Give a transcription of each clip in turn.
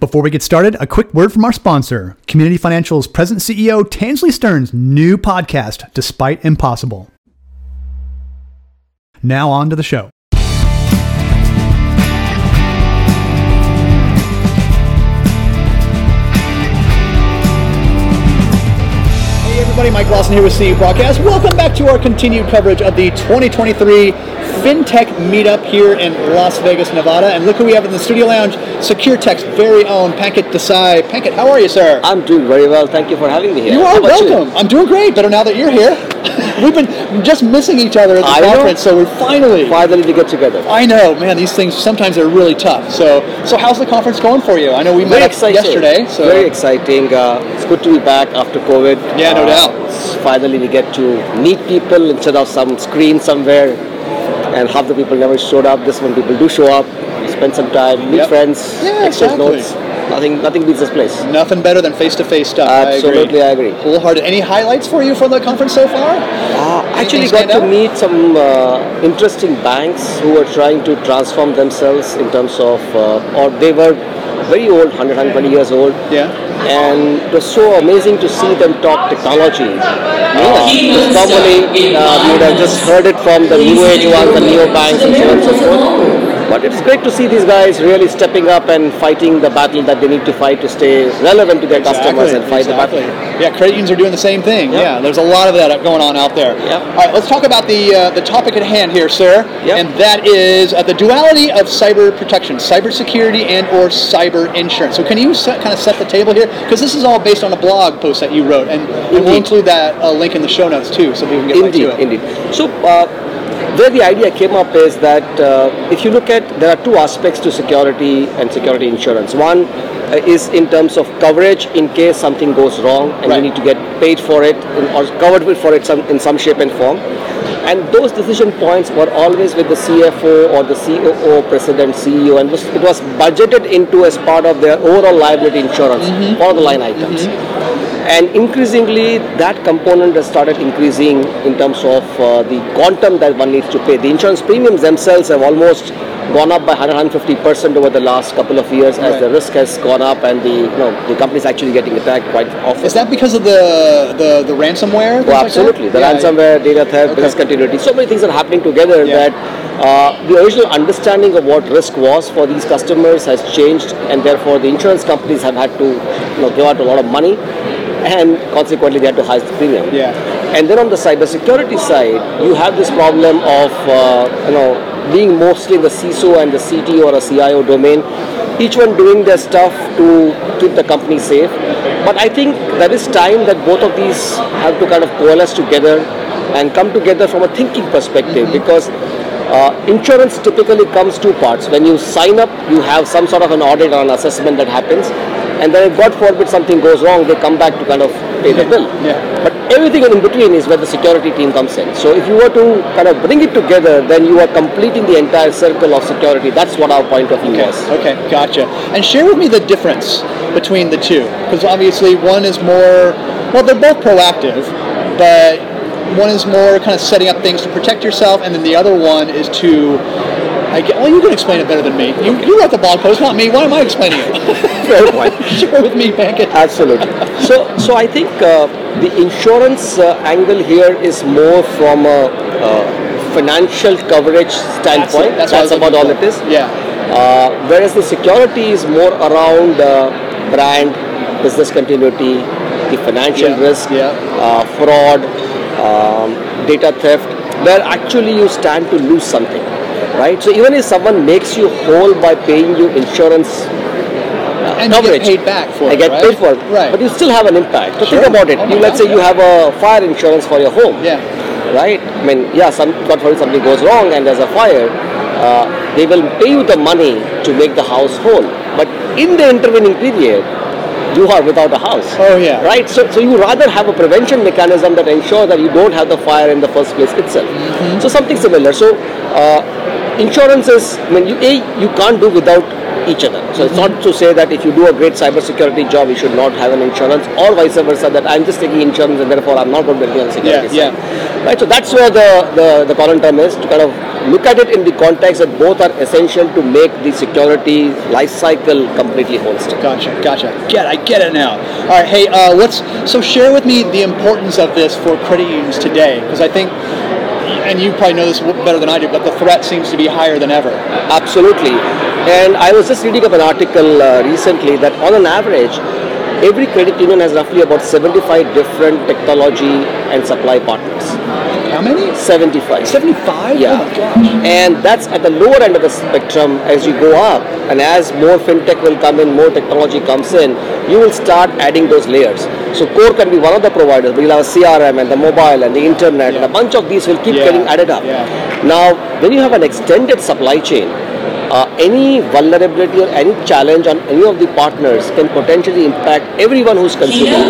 Before we get started, a quick word from our sponsor, Community Financial's President CEO Tansley Stearns' new podcast, Despite Impossible. Now on to the show. Hey everybody, Mike Lawson here with CE Broadcast. Welcome back to our continued coverage of the 2023 FinTech Meetup here in Las Vegas, Nevada. And look who we have in the studio lounge, SecureTech's very own Pankit Desai. Pankit, how are you, sir? I'm doing very well. Thank you for having me here. You are welcome. I'm doing great. Better now that you're here. We've been just missing each other at the conference, so we're finally to get together. I know, man. These things sometimes are really tough. So how's the conference going for you? I know we met up yesterday. So very exciting. It's good to be back after COVID. Yeah, no doubt. Finally, we get to meet people instead of some screen somewhere. And half the people never showed up. This one, people do show up. Spend some time, meet friends, exchange notes. Nothing beats this place. Nothing better than face-to-face stuff. Absolutely, I agree. Wholehearted. Any highlights for you from the conference so far? Actually got to meet some interesting banks who were trying to transform themselves in terms of, or they were very old, 100, 120 years old. Yeah. And it was so amazing to see them talk technology. Normally, we would have just heard it from the new age ones, the neobanks, and so on and so forth. But it's great to see these guys really stepping up and fighting the battle that they need to fight to stay relevant to their customers and fight the battle. Yeah, credit unions are doing the same thing. Yep. Yeah, there's a lot of that going on out there. Yep. All right, let's talk about the topic at hand here, sir. Yep. And that is the duality of cyber protection, cybersecurity and or cyber insurance. So can you kind of set the table here? Because this is all based on a blog post that you wrote, and we'll include that link in the show notes too, so people can get right to it. Indeed. So where the idea came up is that if you look at, there are two aspects to security and security insurance. One is in terms of coverage in case something goes wrong and you need to get paid for it or covered for it in some shape and form. And those decision points were always with the CFO or the COO, President, CEO, and it was budgeted into as part of their overall liability insurance for the line items. And increasingly, that component has started increasing in terms of the quantum that one needs to pay. The insurance premiums themselves have almost gone up by 150% over the last couple of years as the risk has gone up and the company is actually getting attacked quite often. Is that because of the ransomware? Oh, absolutely. The ransomware, data theft, business continuity. So many things are happening together that the original understanding of what risk was for these customers has changed, and therefore the insurance companies have had to give out a lot of money, and consequently they had to hike the premium. Yeah. And then on the cybersecurity side, you have this problem of being mostly the CISO and the CTO or a CIO domain, each one doing their stuff to keep the company safe. But I think there is time that both of these have to kind of coalesce together and come together from a thinking perspective, because insurance typically comes two parts. When you sign up, you have some sort of an audit or an assessment that happens, and then if God forbid something goes wrong, they come back to kind of pay the bill. Yeah. But everything in between is where the security team comes in. So if you were to kind of bring it together, then you are completing the entire circle of security. That's what our point of view was. Okay, gotcha. And share with me the difference between the two, because obviously one is more, well, they're both proactive, but one is more kind of setting up things to protect yourself, and then the other one is to, well, you can explain it better than me. You wrote the blog post, not me. Why am I explaining it? Fair point. Share with me, Pankit. Absolutely. So I think the insurance angle here is more from a financial coverage standpoint. That's about all it is. Yeah. Whereas the security is more around brand, business continuity, the financial risk, fraud, data theft, where actually you stand to lose something. Right, so even if someone makes you whole by paying you insurance and coverage, you get paid back for it, paid for it, but you still have an impact. So think about it. Let's say you have a fire insurance for your home. Yeah. Right. I mean, God forbid something goes wrong and there's a fire, they will pay you the money to make the house whole. But in the intervening period, you are without a house. Oh yeah. Right. So you rather have a prevention mechanism that ensures that you don't have the fire in the first place itself. So something similar. So insurance is, I mean, you can't do without each other. So it's not to say that if you do a great cybersecurity job, you should not have an insurance, or vice versa, that I'm just taking insurance and therefore I'm not going to be on the security side. Right. So that's where the current term is, to kind of look at it in the context that both are essential to make the security life cycle completely holistic. Gotcha. I get it now. All right, hey, so share with me the importance of this for credit unions today, because I think, and you probably know this better than I do, but the threat seems to be higher than ever. Absolutely. And I was just reading up an article recently that on an average, every credit union has roughly about 75 different technology and supply partners. How many? 75. 75? Yeah. Oh my gosh. And that's at the lower end of the spectrum. As you go up, and as more fintech will come in, more technology comes in, you will start adding those layers. So core can be one of the providers, but you'll have a CRM and the mobile and the internet, and a bunch of these will keep getting added up. Yeah. Now, when you have an extended supply chain, any vulnerability or any challenge on any of the partners can potentially impact everyone who's consuming.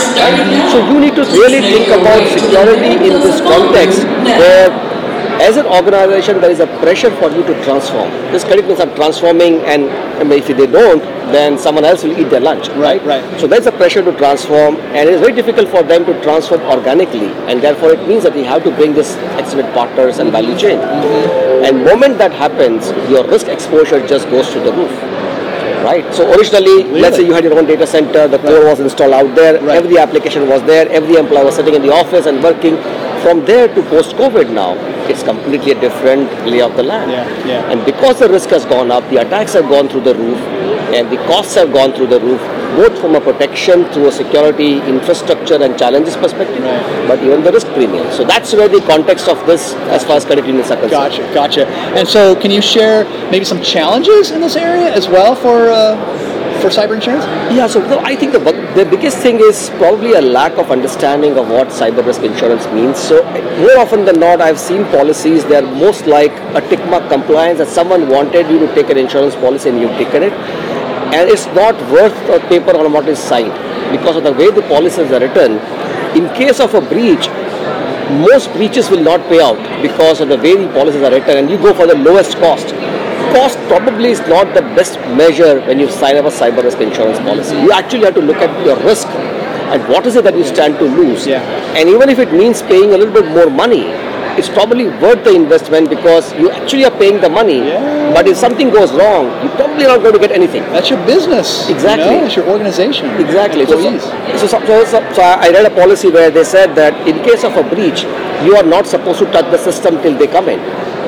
So you need to really think about security in this context where, as an organization, there is a pressure for you to transform. These credit unions are transforming, and if they don't, then someone else will eat their lunch. Right. So there's a pressure to transform, and it's very difficult for them to transform organically, and therefore it means that you have to bring this extended partners and value chain. And moment that happens, your risk exposure just goes through the roof. Right. So originally, let's say you had your own data center, the core was installed out there, every application was there, every employee was sitting in the office and working. From there to post-COVID now, it's completely a different lay of the land. And because the risk has gone up, the attacks have gone through the roof, and the costs have gone through the roof, both from a protection through a security infrastructure and challenges perspective, but even the risk premium. So that's where the context of this, as far as credit unions are concerned. Gotcha. And so can you share maybe some challenges in this area as well for cyber insurance? Yeah, so I think the biggest thing is probably a lack of understanding of what cyber risk insurance means. So more often than not, I've seen policies, they're most like a tick mark compliance, that someone wanted you to take an insurance policy and you've taken it. And it's not worth the paper on what is signed, because of the way the policies are written. In case of a breach, most breaches will not pay out because of the way the policies are written, and you go for the lowest cost. Cost probably is not the best measure when you sign up a cyber risk insurance policy. You actually have to look at your risk and what is it that you stand to lose. And even if it means paying a little bit more money, it's probably worth the investment because you actually are paying the money. But if something goes wrong, you're probably not going to get anything. That's your business. Exactly. You know? It's your organization. Exactly. So I read a policy where they said that in case of a breach, you are not supposed to touch the system till they come in.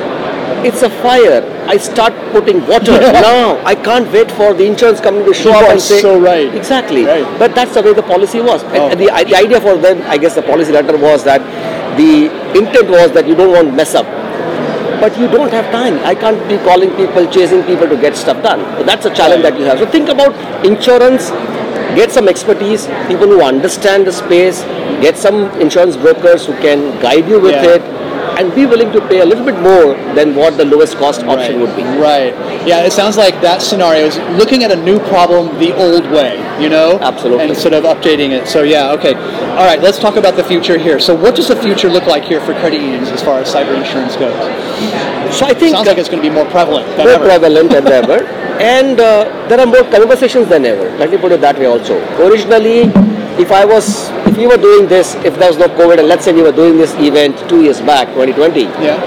It's a fire. I start putting water now. I can't wait for the insurance company to show up and say. So right. Exactly. But that's the way the policy was. And the idea for them, I guess the policy letter was that the intent was that you don't want to mess up. But you don't have time. I can't be calling people, chasing people to get stuff done. So that's a challenge that you have. So think about insurance, get some expertise, people who understand the space, get some insurance brokers who can guide you with it, and be willing to pay a little bit more than what the lowest cost option would be. Right. Yeah, it sounds like that scenario is looking at a new problem the old way, you know? Absolutely. And sort of updating it. So yeah, okay. All right, let's talk about the future here. So what does the future look like here for credit unions as far as cyber insurance goes? So I think sounds like it's going to be more prevalent than ever. More prevalent than ever. And there are more conversations than ever. Let me put it that way also. Originally, if we were doing this, if there was no COVID, and let's say we were doing this event 2 years back, 2020,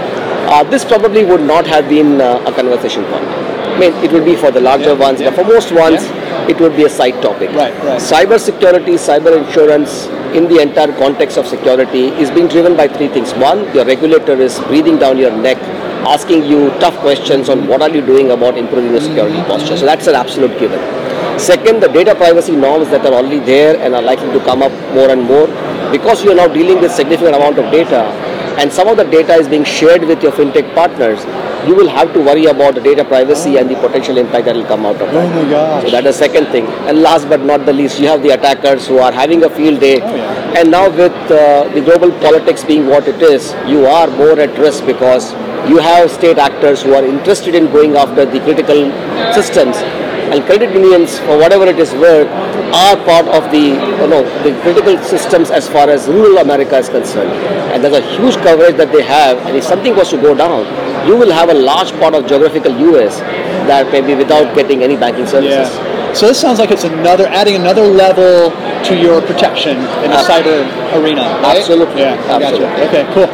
this probably would not have been a conversation point. I mean, it would be for the larger ones, but for most ones, it would be a side topic. Right. Cyber security, cyber insurance, in the entire context of security, is being driven by three things. One, your regulator is breathing down your neck, asking you tough questions on what are you doing about improving your security posture. So that's an absolute given. Second, the data privacy norms that are already there and are likely to come up more and more, because you are now dealing with significant amount of data, and some of the data is being shared with your fintech partners. You will have to worry about the data privacy and the potential impact that will come out of that. Oh my gosh. So that is the second thing. And last but not the least, you have the attackers who are having a field day. And now with the global politics being what it is, you are more at risk because you have state actors who are interested in going after the critical systems. And credit unions, for whatever it is worth, are part of the critical systems as far as rural America is concerned. And there's a huge coverage that they have, and if something was to go down, you will have a large part of geographical US that may be without getting any banking services. So this sounds like it's adding another level to your protection in the cyber arena, right? Absolutely. Yeah, absolutely. Gotcha. Okay, cool.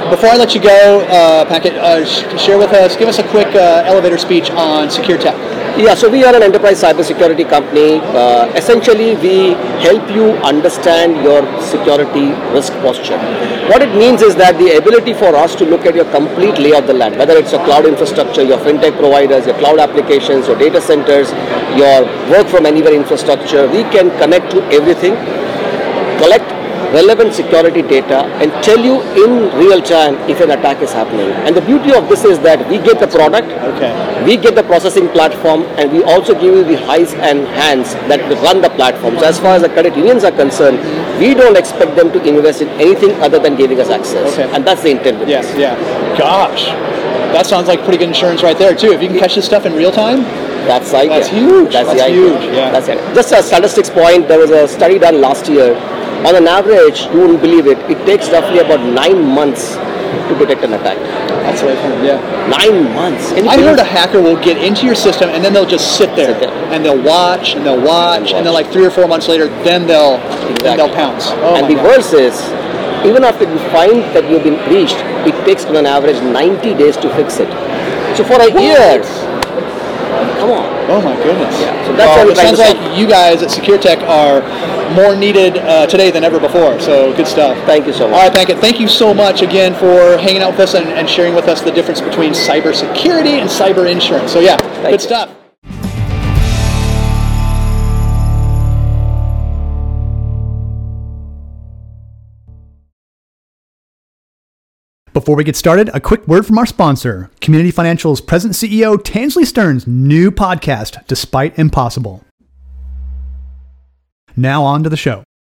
before I let you go, Pankit, share with us, give us a quick elevator speech on SecureTech. Yeah, so we are an enterprise cybersecurity company. Essentially, we help you understand your security risk posture. What it means is that the ability for us to look at your complete lay of the land, whether it's your cloud infrastructure, your fintech providers, your cloud applications, your data centers, your work from anywhere infrastructure, we can connect to everything, collect relevant security data and tell you in real time if an attack is happening. And the beauty of this is that we get the product, we get the processing platform, and we also give you the eyes and hands that run the platform. So as far as the credit unions are concerned, we don't expect them to invest in anything other than giving us access. And that's the intent with this. Yeah. Gosh, that sounds like pretty good insurance right there too. If you can catch this stuff in real time, that's the idea. That's huge. That's huge. Yeah. That's it. Just a statistics point, there was a study done last year. On an average, you wouldn't believe it, it takes roughly about 9 months to detect an attack. That's what I heard, yeah. 9 months. I heard a hacker will get into your system and then they'll just sit there. And they'll watch and they'll watch and then like 3 or 4 months later, then they'll pounce. And the worst is, even after you find that you've been breached, it takes on an average 90 days to fix it. So for a year, come on. Oh my goodness. Yeah. So that's it sounds like you guys at SecureTech are more needed today than ever before. So good stuff. Thank you so much. All right, Pankit, thank you so much again for hanging out with us and sharing with us the difference between cybersecurity and cyber insurance. So yeah, good stuff. Before we get started, a quick word from our sponsor, Community Financial's President CEO Tansley Stearns' new podcast, Despite Impossible. Now on to the show.